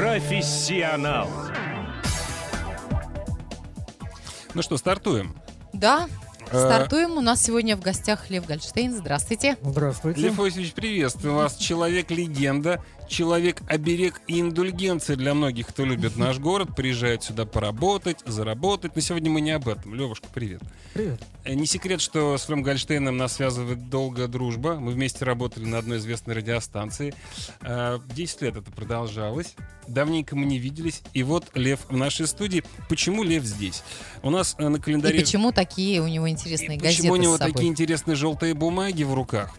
Профессионал. Ну что, стартуем? Да, стартуем. У нас сегодня в гостях Лев Гольштейн. Здравствуйте. Здравствуйте. Лев Васильевич, приветствую вас. Человек-легенда, человек-оберег и индульгенция для многих, кто любит наш город, приезжает сюда поработать, заработать. Но сегодня мы не об этом. Левушка, привет. Привет. Не секрет, что с Левом Гольштейном нас связывает долгая дружба. Мы вместе работали на одной известной радиостанции. 10 лет это продолжалось. Давненько мы не виделись. И вот Лев в нашей студии. Почему Лев здесь? У нас на календаре... И почему такие у него интересные газеты Почему у него с собой? такие интересные желтые бумаги в руках?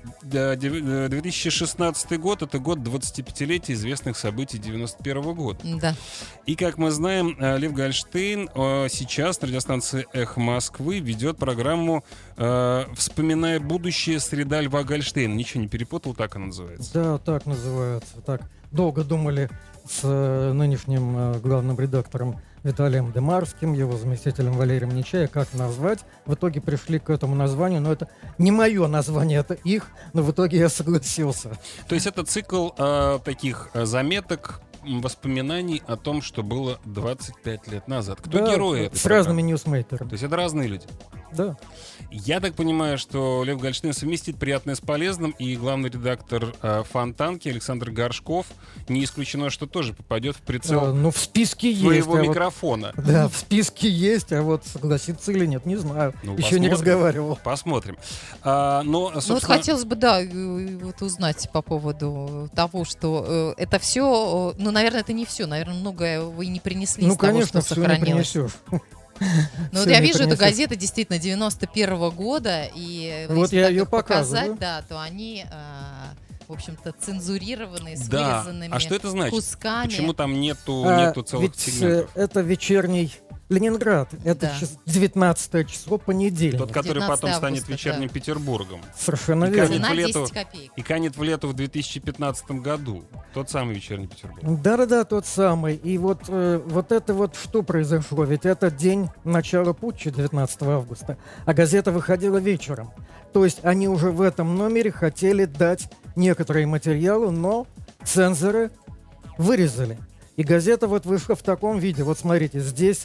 2016 год — это год 25-летия известных событий 91 года. Да. И, как мы знаем, Лев Гольштейн сейчас на радиостанции «Эхо Москвы» ведет программу «Вспоминая будущее. Среда Льва Гольштейна». Ничего не перепутал, так она называется? Да, так называется. Так долго думали с нынешним главным редактором Виталием Демарским, его заместителем Валерием Нечаем, как назвать. В итоге пришли к этому названию, но это не мое название, это их, но в итоге я согласился. То есть это цикл таких заметок, воспоминаний о том, что было 25 лет назад. Кто Да, герои этой с программы? разными ньюсмейкерами. То есть это разные люди. Да. Я так понимаю, что Лев Гольштейн совместит приятное с полезным, и главный редактор «Фонтанки» Александр Горшков не исключено, что тоже попадет в прицел Ну, в списке есть. своего а вот- микрофона. Да, в списке есть, а вот согласится или нет, не знаю. Ну, Еще не посмотрим. разговаривал. Посмотрим. Но, Ну вот собственно, хотелось бы, да, вот узнать по поводу того, что это все, ну, наверное, это не все, наверное, многое вы не принесли Ну, из того, конечно, что все не сохранилось. принесешь. Ну вот Всё я не вижу эту принесешь. газету действительно 91-го года, и Вот если я так её их показать, показываю. да, то они, в общем-то, цензурированные, с да. вырезанными А что это значит? кусками. Почему там нету целых Ведь сегментов? это вечерний Ленинград. Это Да. 19 число, понедельник. Тот, который 19 потом станет августа, вечерним да. Петербургом. Совершенно И верно. канет Цена в лету. 10 копеек. И канет в лету в 2015 году. Тот самый вечерний Петербург. Да-да-да, тот самый. И вот это вот что произошло? Ведь это день начала путча, 19 августа, а газета выходила вечером. То есть они уже в этом номере хотели дать некоторые материалы, но цензоры вырезали. И газета вот вышла в таком виде. Вот смотрите, здесь,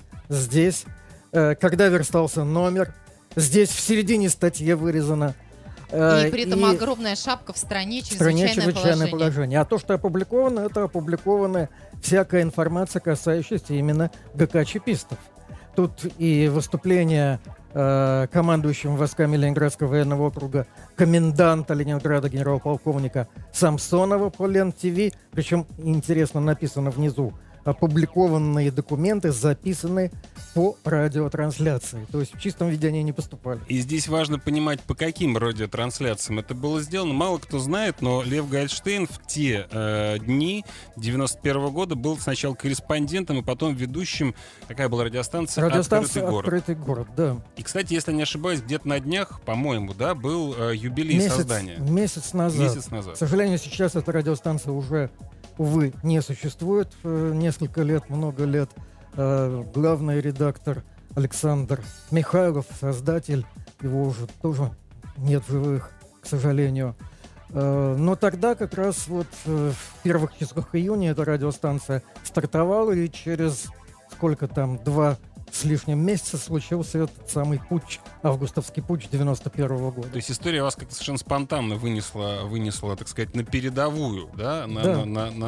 когда верстался номер, здесь в середине статьи вырезано. И при этом огромная шапка в стране, В стране чрезвычайное чрезвычайное положение. положение. А то, что опубликовано, это опубликована всякая информация, касающаяся именно ГК-чипистов. Тут и выступление командующим войсками Ленинградского военного округа коменданта Ленинграда генерал-полковника Самсонова по Лен-ТВ. Причем, интересно, написано внизу: опубликованные документы записаны по радиотрансляции. То есть в чистом виде они не поступали. И здесь важно понимать, по каким радиотрансляциям это было сделано. Мало кто знает, но Лев Гольштейн в те дни 91 года был сначала корреспондентом, и потом ведущим. Какая была радиостанция? Радиостанция «Открытый город». «Открытый город», да. И, кстати, если не ошибаюсь, где-то на днях, по-моему, да, был юбилей создания. Месяц назад. Месяц К назад. сожалению, сейчас эта радиостанция уже, увы, не существует. Несколько лет, много лет. Главный редактор Александр Михайлов, создатель, его уже тоже нет в живых, к сожалению. Но тогда как раз вот в первых числах июня эта радиостанция стартовала, и через сколько там, 2 с лишним месяца случился этот самый путч, августовский путч 91 года. То есть история вас как-то совершенно спонтанно вынесла, так сказать, на передовую, да? Да.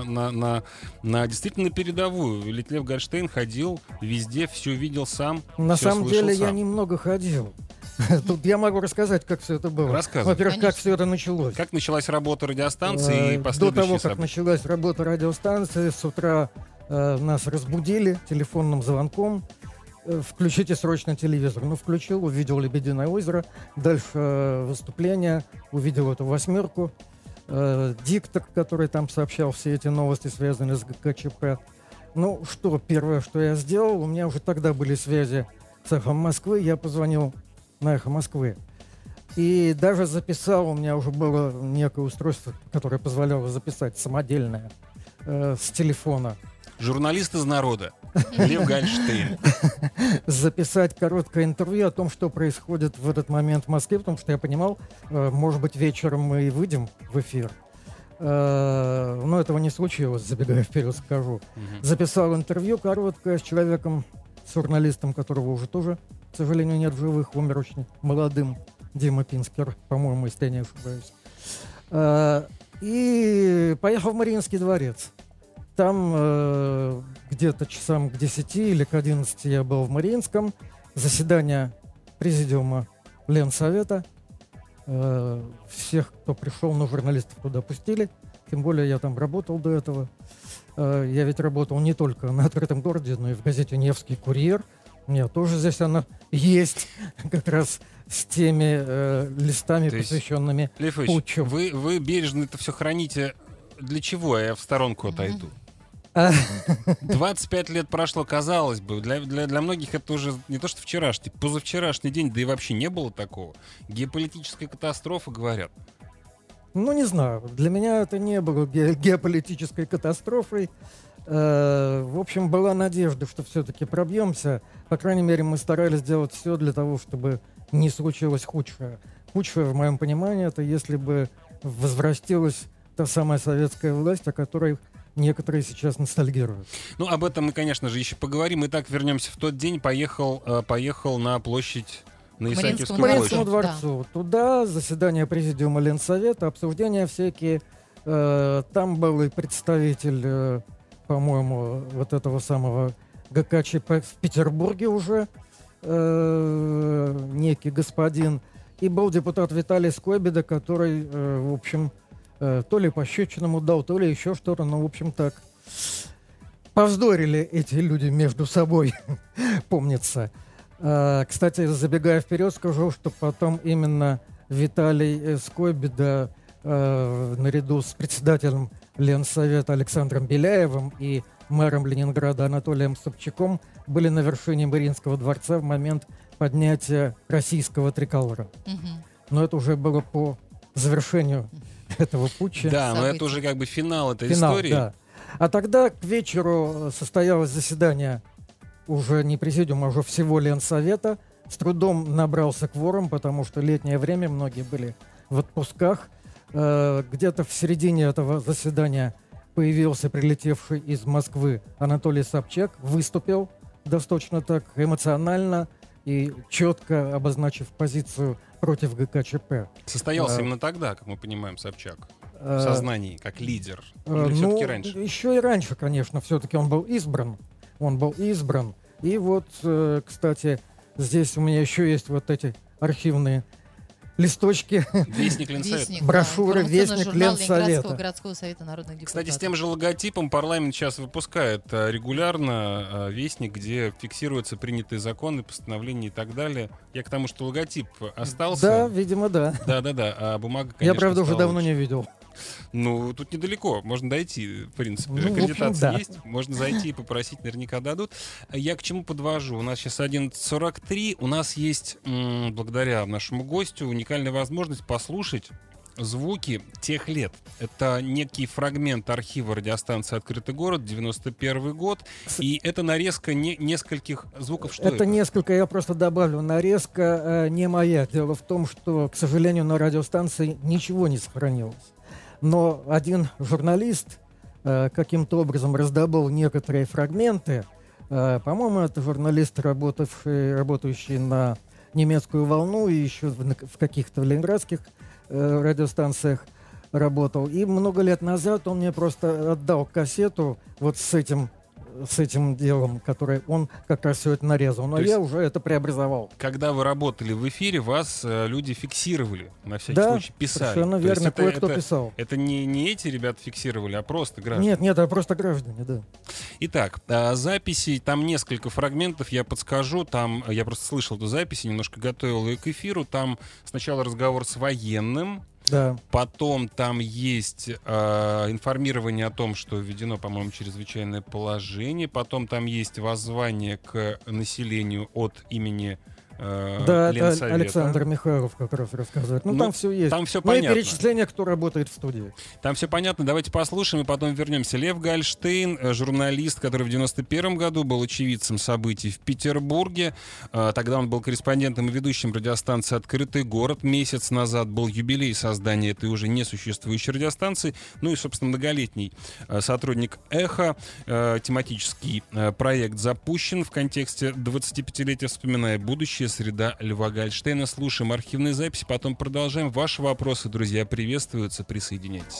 На действительно на передовую. Ведь Лев Гольштейн ходил везде, все видел сам, На всё самом слышал деле я сам. немного ходил. Тут я могу рассказать, как все это было. Рассказывай. Во-первых, как Конечно. все это началось. Как началась работа радиостанции и До последующие того, как события? началась работа радиостанции, с утра нас разбудили телефонным звонком. Включите срочно телевизор. Ну, включил, увидел «Лебединое озеро». Дальше выступление, увидел эту 8. Диктор, который там сообщал все эти новости, связанные с ГКЧП. Ну, что, первое, что я сделал, у меня уже тогда были связи с «Эхом Москвы», я позвонил на «Эхо Москвы». И даже записал, у меня уже было некое устройство, которое позволяло записать самодельное с телефона. Журналист из народа. Лев Гольштейн. Записать короткое интервью о том, что происходит в этот момент в Москве, потому что я понимал, может быть, вечером мы и выйдем в эфир. Но этого не случилось, забегая вперед скажу. Записал интервью короткое с человеком, с журналистом, которого уже тоже, к сожалению, нет в живых, умер очень молодым, Дима Пинскер, по-моему, если я не ошибаюсь. И поехал в Мариинский дворец. Там где-то часам к 10 или к 11 я был в Мариинском. Заседание президиума Ленсовета. Всех, кто пришел, но журналистов туда пустили. Тем более я там работал до этого. Я ведь работал не только на «Открытом городе», но и в газете «Невский курьер». У меня тоже здесь она есть, как раз с теми листами, посвященными путчу. Вы бережно это все храните. Для чего? Я в сторонку отойду. 25 лет прошло, казалось бы. Для многих это уже не то, что вчерашний, позавчерашний день, да и вообще не было такого. Геополитическая катастрофа, говорят. Ну, не знаю. Для меня это не было геополитической катастрофой. В общем, была надежда, что все-таки пробьемся. По крайней мере, мы старались сделать все для того, чтобы не случилось худшее. Худшее, в моем понимании, это если бы возвратилась та самая советская власть, о которой некоторые сейчас ностальгируют. Ну, об этом мы, конечно же, еще поговорим. Итак, вернемся в тот день. Поехал на площадь, на Исаакиевскую площадь. К Мариинскому дворцу. Да. Туда заседание президиума Ленсовета, обсуждения всякие. Там был и представитель, по-моему, вот этого самого ГКЧП в Петербурге уже, некий господин. И был депутат Виталий Скобида, который, в общем, то ли пощечинам дал, то ли еще что-то, но, в общем, так. Повздорили эти люди между собой, помнится. Кстати, забегая вперед, скажу, что потом именно Виталий Скобида наряду с председателем Ленсовета Александром Беляевым и мэром Ленинграда Анатолием Собчаком были на вершине Мариинского дворца в момент поднятия российского триколора. Но это уже было по завершению этого путча. Да, но это уже как бы финал этой истории. Да. А тогда к вечеру состоялось заседание уже не президиума, а уже всего Ленсовета. С трудом набрался кворум, потому что летнее время, многие были в отпусках. Где-то в середине этого заседания появился прилетевший из Москвы Анатолий Собчак, выступил достаточно так эмоционально и четко обозначив позицию против ГКЧП. Состоялся именно тогда, как мы понимаем, Собчак в сознании, как лидер? Или все-таки раньше? Еще и раньше, конечно. Все-таки он был избран. И вот, кстати, здесь у меня еще есть вот эти архивные листочки. Вестник Ленсовета. Брошюры «Вестник Ленсовета». Городского совета народных депутатов. Кстати, с тем же логотипом парламент сейчас выпускает регулярно вестник, где фиксируются принятые законы, постановления и так далее. Я к тому, что логотип остался. Да, видимо, да. Да. А бумага, конечно, я, правда, уже давно не видел. Ну, тут недалеко, можно дойти, в принципе. Аккредитация есть, можно зайти и попросить, наверняка дадут. Я к чему подвожу? У нас сейчас 11:43, у нас есть, благодаря нашему гостю, уникальная возможность послушать звуки тех лет. Это некий фрагмент архива радиостанции «Открытый город», 91 год, и это нарезка нескольких звуков. Что это? Несколько, я просто добавлю, нарезка не моя. Дело в том, что, к сожалению, на радиостанции ничего не сохранилось. Но один журналист каким-то образом раздобыл некоторые фрагменты. По-моему, это журналист, работающий на немецкую волну и еще в каких-то ленинградских радиостанциях работал. И много лет назад он мне просто отдал кассету вот с этим делом, которое он как раз все это нарезал. Но я уже это преобразовал. Когда вы работали в эфире, вас люди фиксировали, на всякий случай писали. Совершенно верно, кое-кто писал. Это не эти ребята фиксировали, а просто граждане? Нет, это просто граждане, да. Итак, записи, там несколько фрагментов, я подскажу. Там я просто слышал эту запись, немножко готовил ее к эфиру. Там сначала разговор с военным. Да. Потом там есть информирование о том, что введено, по-моему, чрезвычайное положение. Потом там есть воззвание к населению от имени Да, это Ленсовета. Александр Михайлов как раз рассказывает. Ну, там все есть. Там все Ну и понятно. перечисление, кто работает в студии. Там все понятно. Давайте послушаем и потом вернемся. Лев Гальштейн, журналист, который в 91 году был очевидцем событий в Петербурге. Тогда он был корреспондентом и ведущим радиостанции «Открытый город». Месяц назад был юбилей создания этой уже несуществующей радиостанции. Ну и, собственно, многолетний сотрудник «Эхо». Тематический проект запущен в контексте 25-летия «Вспоминая будущее. Среда Льва Гальштейна». Слушаем архивные записи, потом продолжаем. Ваши вопросы, друзья, приветствуются. Присоединяйтесь.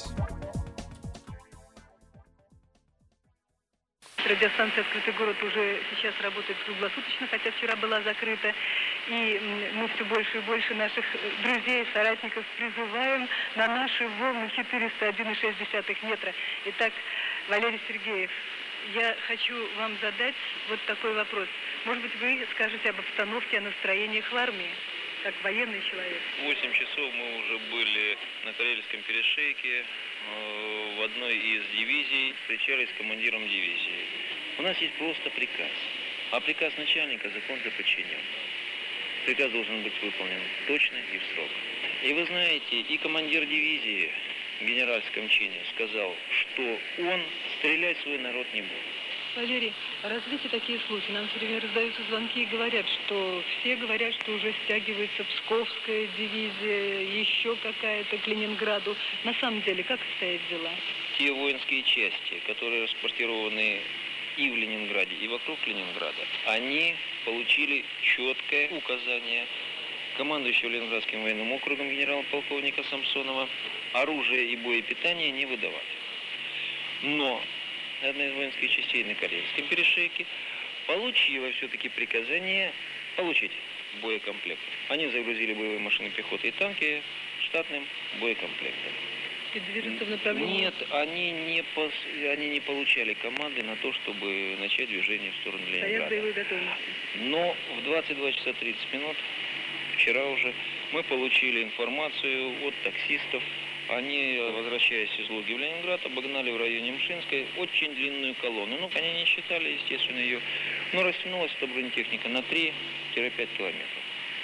Радиостанция «Открытый город» уже сейчас работает круглосуточно, хотя вчера была закрыта. И мы все больше и больше наших друзей, соратников призываем на наши волны 401,6 метра. Итак, Валерий Сергеев, я хочу вам задать вот такой вопрос. Может быть, вы скажете об обстановке, о настроениях в армии, как военный человек? 8 часов мы уже были на Карельском перешейке в одной из дивизий, встречались с командиром дивизии. У нас есть просто приказ. А приказ начальника — закон для подчиненных. Приказ должен быть выполнен точно и в срок. И вы знаете, и командир дивизии в генеральском чине сказал, что он стрелять в свой народ не будет. Валерий, развейте такие слухи. Нам все время раздаются звонки и говорят, что все говорят, что уже стягивается Псковская дивизия, еще какая-то к Ленинграду. На самом деле, как обстоят дела? Те воинские части, которые расквартированы и в Ленинграде, и вокруг Ленинграда, они получили четкое указание командующего Ленинградским военным округом генерал-полковника Самсонова оружие и боепитание не выдавать. Но одна из воинских частей на Карельском перешейке получила все-таки приказание получить боекомплект. Они загрузили боевые машины пехоты и танки штатным боекомплектом. И движутся в направлении? Нет, они не получали команды на то, чтобы начать движение в сторону Ленинграда. Стоят боевые готовности. Но в 22 часа 30 минут, вчера уже, мы получили информацию от таксистов. Они, возвращаясь из Луги в Ленинград, обогнали в районе Мшинской очень длинную колонну. Ну, они не считали, естественно, ее. Но растянулась эта бронетехника на 3-5 километров.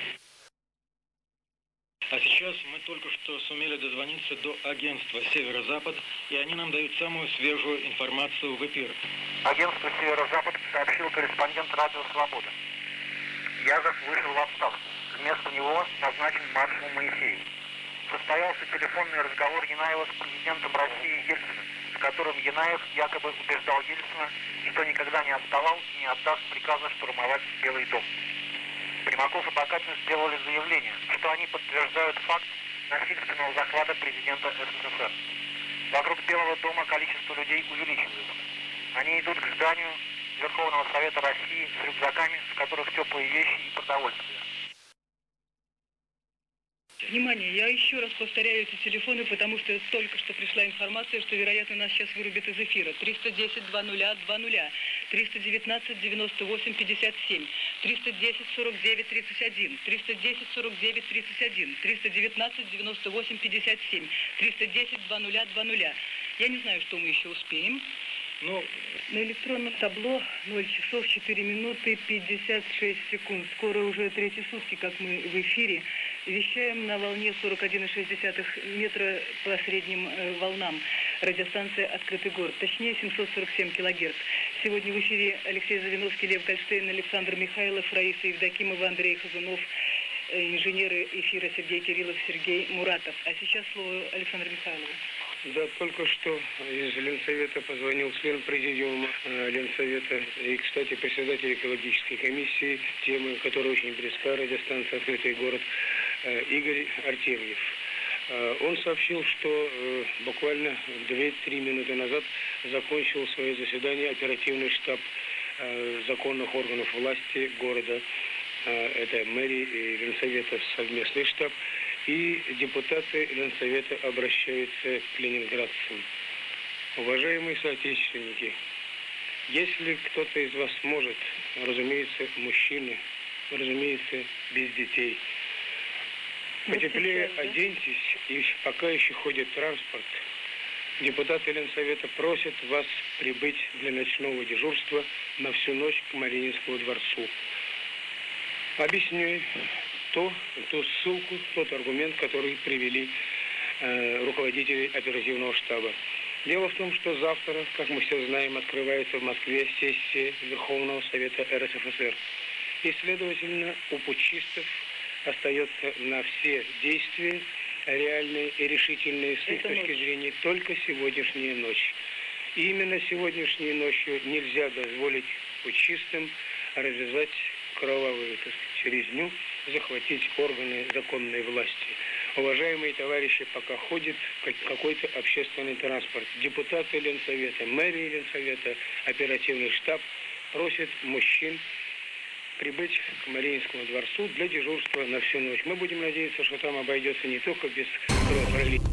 А сейчас мы только что сумели дозвониться до агентства «Северо-Запад», и они нам дают самую свежую информацию в эфир. Агентство «Северо-Запад» сообщил корреспондент «Радио Свобода». Язов вышел в отставку. Вместо него назначен маршал Моисеев. Состоялся телефонный разговор Янаева с президентом России Ельциным, в котором Янаев якобы убеждал Ельцина, что никогда не отставал и не отдаст приказа штурмовать Белый дом. Примаков и Бакатин сделали заявление, что они подтверждают факт насильственного захвата президента СССР. Вокруг Белого дома количество людей увеличивается. Они идут к зданию Верховного Совета России с рюкзаками, в которых теплые вещи и продовольствие. Внимание, я еще раз повторяю эти телефоны, потому что только что пришла информация, что, вероятно, нас сейчас вырубят из эфира. 310-20-20, 319-98-57, 310-49-31, 310-49-31, 319-98-57, 310-20-20. Я не знаю, что мы еще успеем. Ну, на электронном табло 0 часов 4 минуты 56 секунд. Скоро уже третьи сутки, как мы в эфире. Вещаем на волне 41,6 метра по средним волнам. Радиостанция «Открытый город», точнее 747 килогерц. Сегодня в эфире Алексей Завиновский, Лев Гальштейн, Александр Михайлов, Раиса Евдокимова, Андрей Хазунов, инженеры эфира Сергей Кириллов, Сергей Муратов. А сейчас слово Александру Михайлову. да, только что из Ленсовета позвонил член президиума Ленсовета и, кстати, председатель экологической комиссии, темы, которая очень близка, радиостанция «Открытый город», Игорь Артемьев. Он сообщил, что буквально 2-3 минуты назад закончил свое заседание оперативный штаб законных органов власти города. Это мэрии и Ленсовета совместный штаб. И депутаты Ленсовета обращаются к ленинградцам. Уважаемые соотечественники, если кто-то из вас может, разумеется, мужчины, разумеется, без детей, потеплее оденьтесь, и пока еще ходит транспорт, депутаты Ленсовета просят вас прибыть для ночного дежурства на всю ночь к Мариинскому дворцу. Объясняю ту ссылку, тот аргумент, который привели руководители оперативного штаба. Дело в том, что завтра, как мы все знаем, открывается в Москве сессия Верховного Совета РСФСР. И, следовательно, у путчистов остается на все действия реальные и решительные с их точки зрения только сегодняшняя ночь. И именно сегодняшней ночью нельзя дозволить путчистам развязать кровавую, так сказать, резню, захватить органы законной власти. Уважаемые товарищи, пока ходит какой-то общественный транспорт, депутаты Ленсовета, мэрии Ленсовета, оперативный штаб просят мужчин прибыть к Мариинскому дворцу для дежурства на всю ночь. Мы будем надеяться, что там обойдется не только без кровопролития.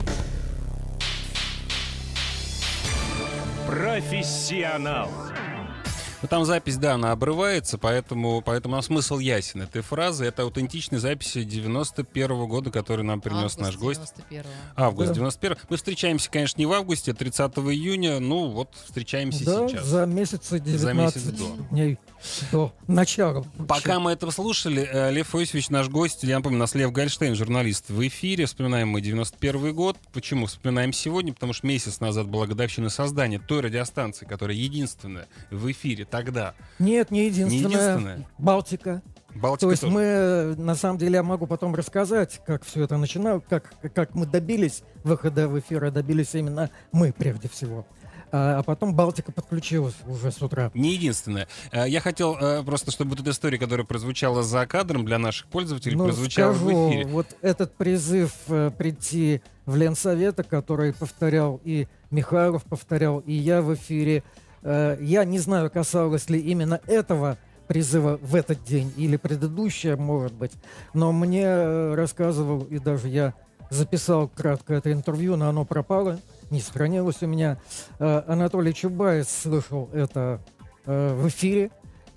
Профессионал. Ну, там запись, да, она обрывается, поэтому смысл ясен этой фразы. Это аутентичные записи 91-го года, который нам принес наш гость. Август 91-го. Мы встречаемся, конечно, не в августе, а 30 июня. Ну, вот встречаемся сейчас. За месяц 19 дней до начала. Пока мы это слушали, Лев Иосифович, наш гость, я напомню, у нас Лев Гольштейн, журналист, в эфире. Вспоминаем мы 91 год. Почему вспоминаем сегодня? Потому что месяц назад была годовщина создания той радиостанции, которая единственная в эфире тогда. Нет, не единственная. Балтика. То есть тоже. мы, на самом деле, я могу потом рассказать, как все это начиналось, как мы добились выхода в эфир, а добились именно мы прежде всего. А потом Балтика подключилась уже с утра. Не единственное. Я хотел просто, чтобы вот эта история, которая прозвучала за кадром для наших пользователей, прозвучала в эфире. Вот этот призыв прийти в Ленсовета, который повторял и Михайлов повторял, и я в эфире, я не знаю, касалось ли именно этого призыва в этот день или предыдущее, может быть, но мне рассказывал, и даже я записал кратко это интервью, но оно пропало, не сохранилось у меня. Анатолий Чубайс слышал это в эфире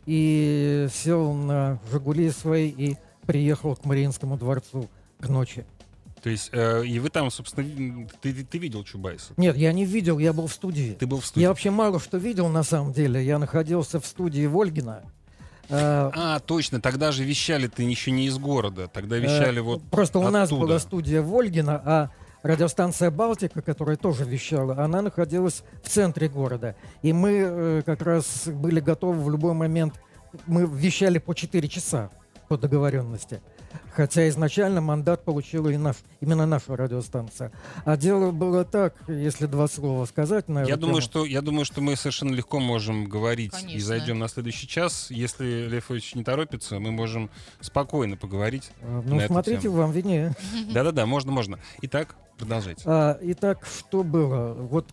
и сел на «Жигули» свои и приехал к Мариинскому дворцу к ночи. То есть, и вы там, собственно, ты видел Чубайса? Нет, я не видел, я был в студии. Ты был в студии? Я вообще мало что видел, на самом деле. Я находился в студии Вольгина. Точно, тогда же вещали-то еще не из города, тогда вещали вот просто у нас оттуда. была студия Вольгина, а радиостанция «Балтика», которая тоже вещала, она находилась в центре города. И мы как раз были готовы в любой момент. Мы вещали по 4 часа по договоренности. Хотя изначально мандат получила именно наша радиостанция. А дело было так, если 2 слова сказать на эту тему. Я думаю, что мы совершенно легко можем говорить. Конечно. И зайдем на следующий час. Если Лев Ильич не торопится, мы можем спокойно поговорить на эту смотрите, тему. вам виднее. Да-да-да, можно. Итак, продолжайте. Итак, что было? Вот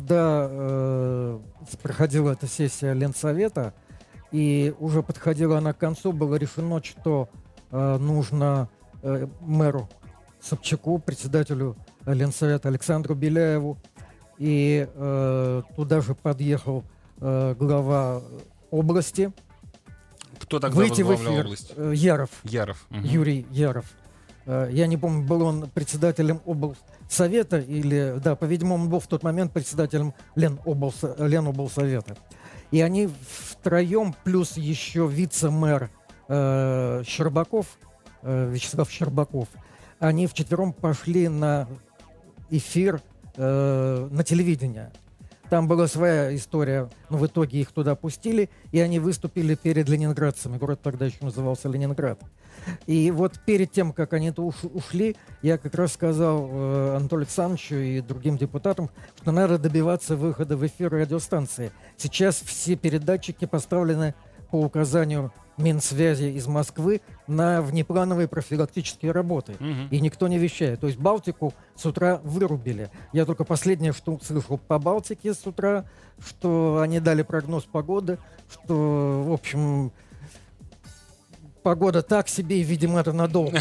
когда проходила эта сессия Ленсовета, и уже подходила она к концу, было решено, что нужно мэру Собчаку, председателю Ленсовета Александру Беляеву, и туда же подъехал глава области. Кто тогда выйти в возглавлял эфир. область? Яров. Угу. Юрий Яров. Я не помню, был он председателем облсовета или... Да, по-видимому, он был в тот момент председателем Леноблсовета. И они втроем, плюс еще вице-мэр Щербаков, Вячеслав Щербаков, они вчетвером пошли на эфир на телевидение. Там была своя история, но в итоге их туда пустили, и они выступили перед ленинградцами. Город тогда еще назывался Ленинград. И вот перед тем, как они ушли, я как раз сказал Анатолию Александровичу и другим депутатам, что надо добиваться выхода в эфир радиостанции. Сейчас все передатчики поставлены по указанию Минсвязи из Москвы на внеплановые профилактические работы. И никто не вещает. То есть Балтику с утра вырубили. Я только последнее, что слышал по Балтике с утра, что они дали прогноз погоды, что, в общем, погода так себе, и, видимо, это надолго.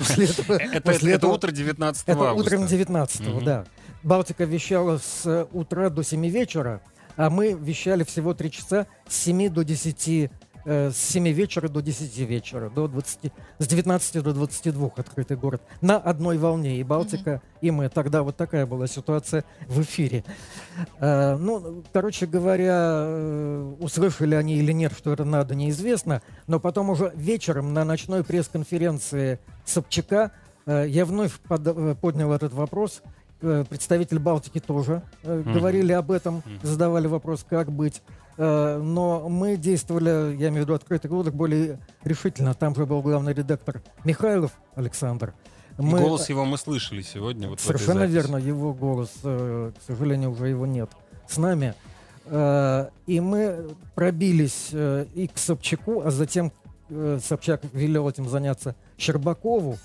Это утро 19 августа. Это утром 19-го, да. Балтика вещала с утра до 7 вечера, а мы вещали всего 3 часа с 7 до 10 с 7 вечера до 10 вечера, с 19 до 22 открытый город. На одной волне и Балтика, и мы. Тогда вот такая была ситуация в эфире. Ну, короче говоря, услышали они или нет, что это надо, неизвестно. Но потом уже вечером на ночной пресс-конференции Собчака я вновь поднял этот вопрос. Представитель Балтики тоже говорили об этом, задавали вопрос, как быть. Но мы действовали, я имею в виду открытый город, более решительно. Там же был главный редактор Михайлов Александр. Голос его мы слышали сегодня. Вот совершенно верно, его голос, к сожалению, уже его нет с нами. И мы пробились и к Собчаку, а затем Собчак велел этим заняться Щербакову,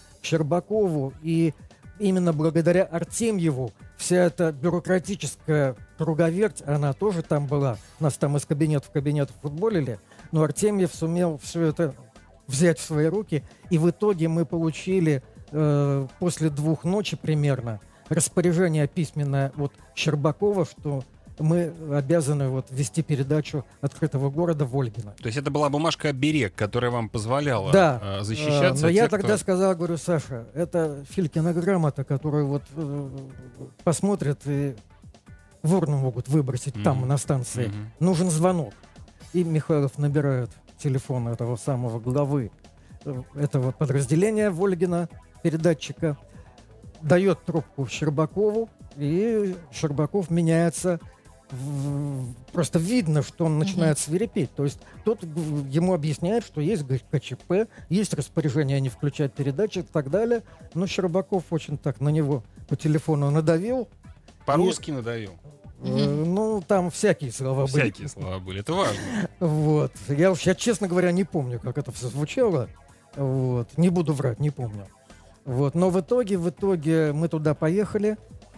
и именно благодаря Артемьеву вся эта бюрократическая круговерть, она тоже там была. Нас там из кабинета в кабинет футболили, но Артемьев сумел все это взять в свои руки, и в итоге мы получили после 2 ночи примерно распоряжение письменное от Щербакова, что мы обязаны вот вести передачу «Открытого города» в Ольгино. То есть это была бумажка-оберег, которая вам позволяла защищаться? Но я тогда сказал, говорю, Саша, это Филькина грамота, которую вот посмотрят и в урну могут выбросить там, на станции. Нужен звонок. И Михайлов набирает телефон этого самого главы этого подразделения в Ольгино, передатчика, дает трубку Щербакову, и Щербаков меняется. Просто видно, что он начинает свирепеть. То есть тот ему объясняет, что есть КЧП, есть распоряжение не включать передачи и так далее. Но Щербаков очень так на него по телефону надавил. По-русски надавил? Ну, там всякие слова были. Всякие слова были, это важно. Вот. Я, честно говоря, не помню, как это все звучало. Вот. Не буду врать, не помню. Вот. Но в итоге мы туда поехали.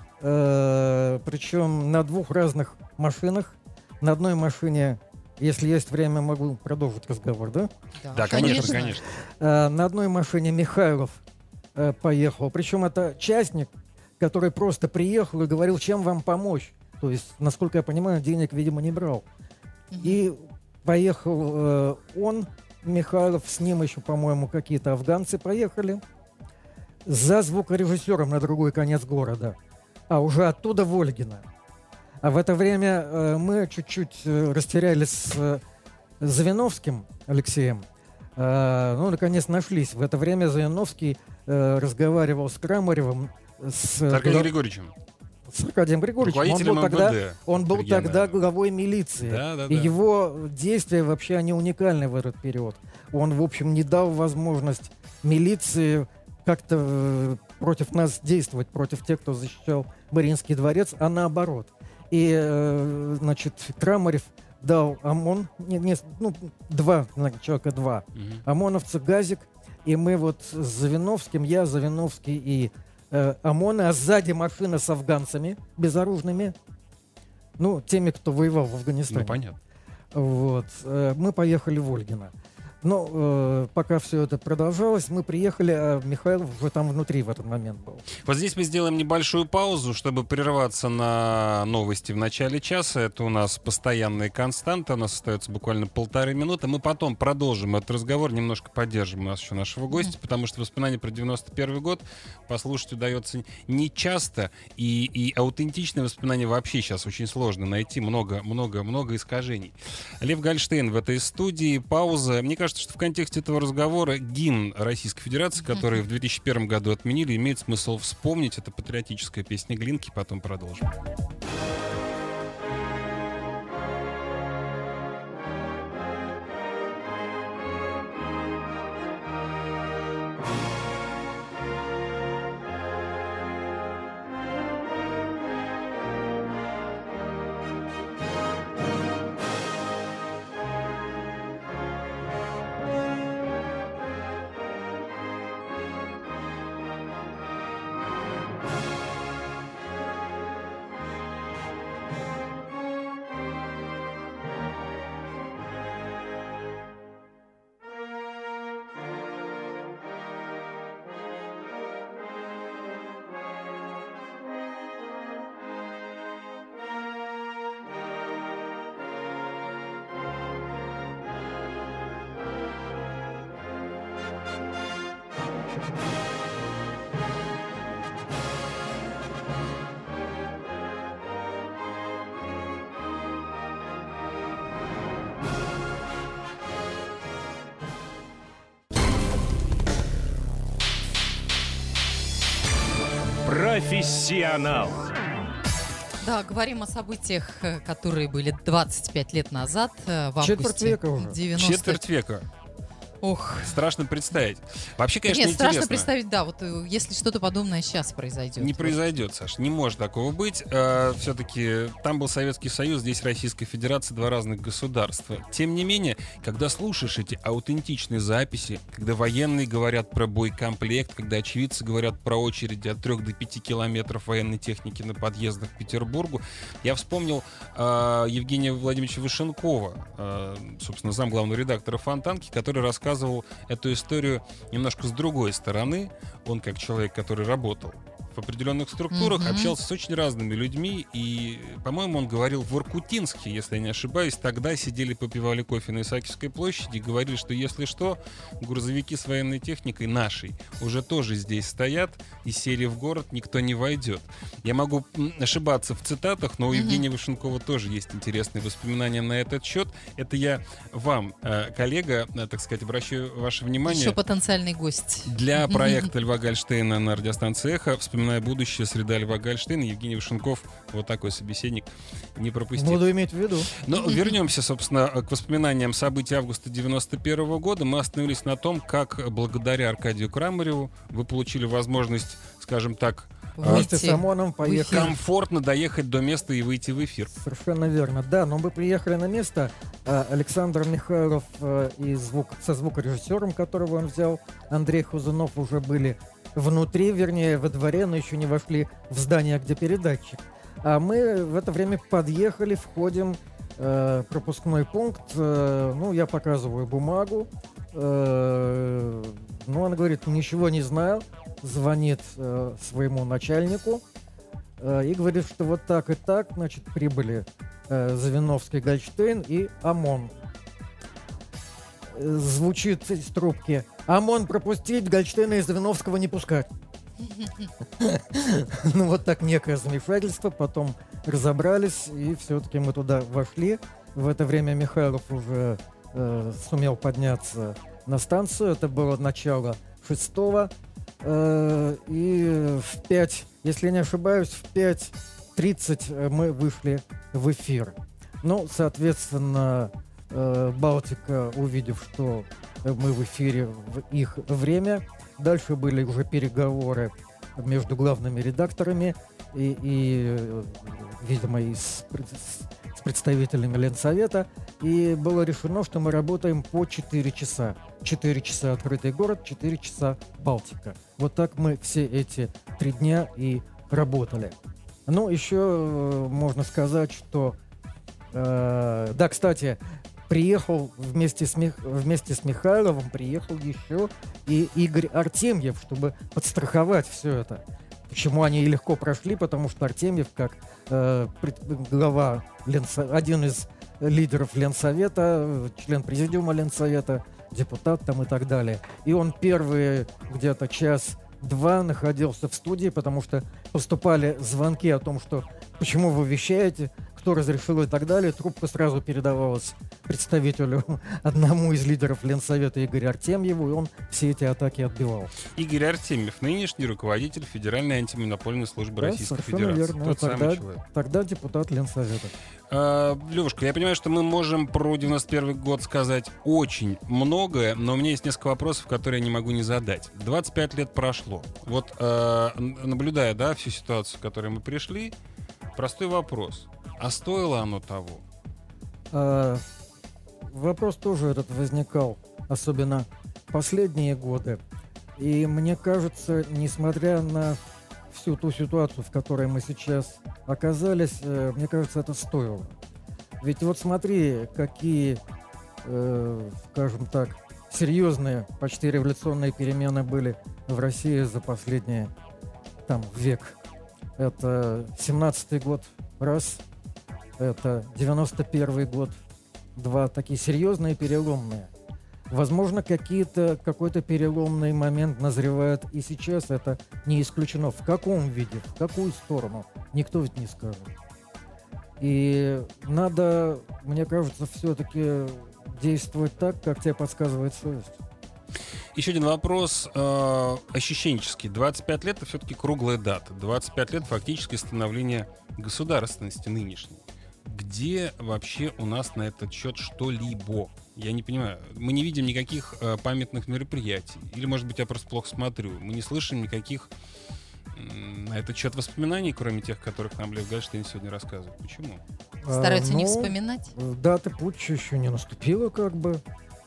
Причем на 2 разных машинах. На одной машине, если есть время, могу продолжить разговор, да? Да, конечно. На одной машине Михайлов поехал. Причем это частник, который просто приехал и говорил, чем вам помочь. То есть, насколько я понимаю, денег, видимо, не брал. И поехал он, Михайлов, с ним еще, по-моему, какие-то афганцы поехали за звукорежиссером на другой конец города. А уже оттуда в Ольгино. А в это время мы чуть-чуть растерялись с Завиновским Алексеем. Ну, наконец, нашлись. В это время Завиновский разговаривал с Крамаревым. С Аркадием Григорьевичем. С Аркадием Григорьевичем. Он был тогда главой милиции. Да. И его действия вообще, они уникальны в этот период. Он, в общем, не дал возможность милиции как-то против нас действовать, против тех, кто защищал Мариинский дворец, а наоборот. И, значит, Крамарев дал ОМОН, человека 2, ОМОНовца, газик, и мы вот с Завиновским, я, Завиновский и ОМОН, а сзади машина с афганцами безоружными, ну, теми, кто воевал в Афганистане. Ну, понятно. Вот. Мы поехали в Ольгино. Но пока все это продолжалось, мы приехали, а Михайлов уже там внутри в этот момент был. Вот здесь мы сделаем небольшую паузу, чтобы прерваться на новости в начале часа. Это у нас постоянные константы. У нас остается буквально 1,5 минуты. Мы потом продолжим этот разговор, немножко поддержим у нас еще нашего гостя, потому что воспоминания про 91 год послушать удается не часто. И аутентичные воспоминания вообще сейчас очень сложно найти. Много искажений. Лев Гольштейн в этой студии. Пауза. Мне кажется, что в контексте этого разговора гимн Российской Федерации, который в 2001 году отменили, имеет смысл вспомнить. Это патриотическая песня Глинки. Потом продолжим. Профессионал. Да, говорим о событиях, которые были 25 лет назад, в августе Четверть века уже. 90-х. Четверть века. Ох. Страшно представить. Вообще, конечно, Нет, страшно интересно. представить, да, вот если что-то подобное сейчас произойдет. Не произойдет, Саш, не может такого быть. Все-таки там был Советский Союз, здесь Российская Федерация, два разных государства. Тем не менее, когда слушаешь эти аутентичные записи, когда военные говорят про боекомплект, когда очевидцы говорят про очереди от 3 до 5 километров военной техники на подъездах к Петербургу, я вспомнил Евгения Владимировича Вышенкова, собственно, замглавного редактора «Фонтанки», который рассказывал эту историю немножко с другой стороны. Он, как человек, который работал в определенных структурах, общался с очень разными людьми, и, по-моему, он говорил в Воркутинске, если я не ошибаюсь, тогда сидели, попивали кофе на Исаакиевской площади и говорили, что если что, грузовики с военной техникой нашей уже тоже здесь стоят, и сели в город никто не войдет. Я могу ошибаться в цитатах, но у Евгения Вышенкова тоже есть интересные воспоминания на этот счет. Это я вам, коллега, так сказать, обращаю ваше внимание. Еще потенциальный гость. Для проекта Льва Гольштейна на радиостанции «Эхо», вспоминая будущее, среда Льва Гольштейна, Евгений Вышенков, вот такой собеседник, не пропустил. Буду иметь в виду. Но вернемся, собственно, к воспоминаниям событий августа 91 года. Мы остановились на том, как благодаря Аркадию Крамареву вы получили возможность, скажем так, Вместе с ОМОНом поехали. комфортно доехать до места и выйти в эфир. Совершенно верно. Да, но мы приехали на место. Александр Михайлов и со звукорежиссером, которого он взял, Андрей Хузунов, уже были внутри, вернее, во дворе, но еще не вошли в здание, где передатчик. А мы в это время подъехали, входим, пропускной пункт, я показываю бумагу, он говорит, ничего не знаю, звонит своему начальнику и говорит, что вот так и так, значит, прибыли Завиновский, Гольштейн и ОМОН. Звучит из трубки: ОМОН пропустить, Гольштейна и Завиновского не пускать. Вот так некое замешательство, потом разобрались, и все-таки мы туда вошли. В это время Михайлов уже сумел подняться на станцию, это было начало 6-го, и в 5, если я не ошибаюсь, в 5:30 мы вышли в эфир. Соответственно, Балтика, увидев, что мы в эфире в их время, дальше были уже переговоры между главными редакторами и видимо, и с представителями Ленсовета, и было решено, что мы работаем по 4 часа. 4 часа открытый город, 4 часа Балтика. Вот так мы все эти 3 дня и работали. Еще можно сказать, что... Да, кстати, приехал вместе с Михайловым, приехал еще и Игорь Артемьев, чтобы подстраховать все это. Почему они и легко прошли? Потому что Артемьев, как глава один из лидеров Ленсовета, член президиума Ленсовета, депутат там и так далее. И он первые где-то час-два находился в студии, потому что поступали звонки о том, что почему вы вещаете, кто разрешил и так далее. Трубка сразу передавалась представителю, одному из лидеров Ленсовета Игорю Артемьеву, и он все эти атаки отбивал. Игорь Артемьев, нынешний руководитель Федеральной антимонопольной службы Российской Федерации. Верно. Тот самый человек. Тогда депутат Ленсовета. Левушка, я понимаю, что мы можем про 91 год сказать очень многое, но у меня есть несколько вопросов, которые я не могу не задать. 25 лет прошло. Вот, наблюдая, всю ситуацию, к которой мы пришли, простой вопрос. А стоило оно того? Вопрос тоже этот возникал, особенно последние годы. И мне кажется, несмотря на всю ту ситуацию, в которой мы сейчас оказались, мне кажется, это стоило. Ведь вот смотри, какие, скажем так, серьезные, почти революционные перемены были в России за последний век. Это 17-й год, раз. Это 91-й год, два. Такие серьезные, переломные. Возможно, какой-то переломный момент назревает и сейчас. Это не исключено. В каком виде, в какую сторону, никто ведь не скажет. И надо, мне кажется, все-таки действовать так, как тебе подсказывает совесть. Еще один вопрос ощущенческий. 25 лет — это все-таки круглая дата. 25 лет фактически становления государственности нынешней. Где вообще у нас на этот счет что-либо? Я не понимаю. Мы не видим никаких памятных мероприятий. Или, может быть, я просто плохо смотрю. Мы не слышим никаких на этот счет воспоминаний, кроме тех, которых нам Лев Гольштейн сегодня рассказывает. Почему? Стараются не вспоминать? Дата путча еще не наступила, как бы.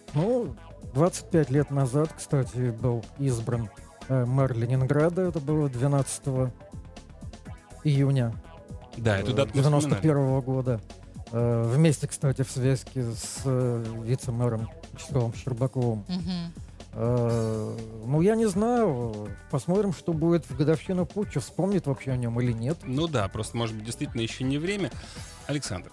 25 лет назад, кстати, был избран мэр Ленинграда. Это было 12 июня Да, эту дату мы 91 года. Вместе, кстати, в связке с вице-мэром Вячеславом Щербаковым. Я не знаю. Посмотрим, что будет в годовщину путча. Вспомнит вообще о нем или нет. Ну да, просто, может быть, действительно еще не время. Александр,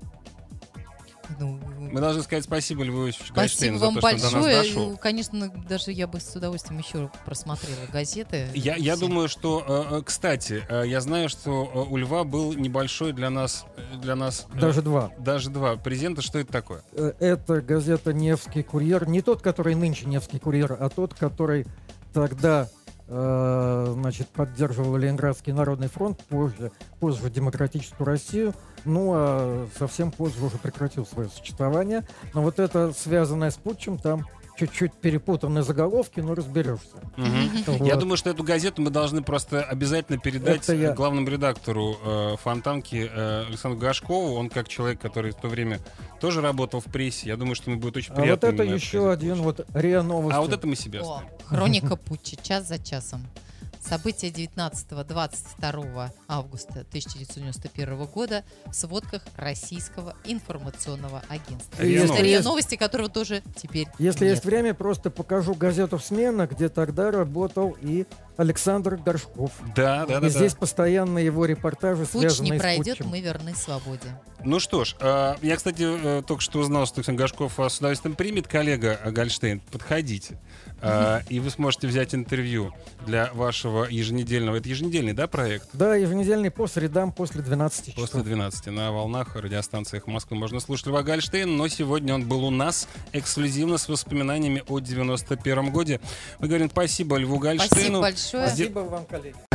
мы должны сказать спасибо Льву Иосифовичу Гольштейну за то, что он до нас дошел. Конечно, даже я бы с удовольствием еще просмотрела газеты. Я думаю, что, кстати, я знаю, что у Льва был небольшой для нас Даже два. Даже два презента. Что это такое? Это газета «Невский курьер». Не тот, который нынче «Невский курьер», а тот, который тогда поддерживал Ленинградский народный фронт, позже Демократическую Россию, а совсем позже уже прекратил свое существование. Но вот это, связанное с путчем, там чуть-чуть перепутанные заголовки, но разберешься. Вот. Я думаю, что эту газету мы должны просто обязательно передать главному редактору «Фонтанки» Александру Гашкову. Он как человек, который в то время тоже работал в прессе. Я думаю, что ему будет очень приятно. А вот это еще один РИА Новости. А вот это мы себе оставим. Хроника путча. Час за часом. События 19-22 августа 1991 года в сводках Российского информационного агентства. РИА РИА Новости, которого тоже теперь Если нет. есть время, просто покажу газету «Смена», где тогда работал и Александр Горшков. Да. И здесь постоянно его репортажи, Путч связанные не с пройдет, путчем. мы верны свободе. Ну что ж, я, кстати, только что узнал, что Александр Гашков с удовольствием примет коллега Гольштейн. Подходите. И вы сможете взять интервью для вашего еженедельного. Это еженедельный, да, проект? Да, еженедельный по средам после 12 часов. После 12 на волнах, радиостанциях Москвы можно слушать Льва Гольштейна, но сегодня он был у нас эксклюзивно с воспоминаниями о 91 годе. Мы говорим спасибо Льву Гольштейну. Спасибо большое. Спасибо вам, коллеги.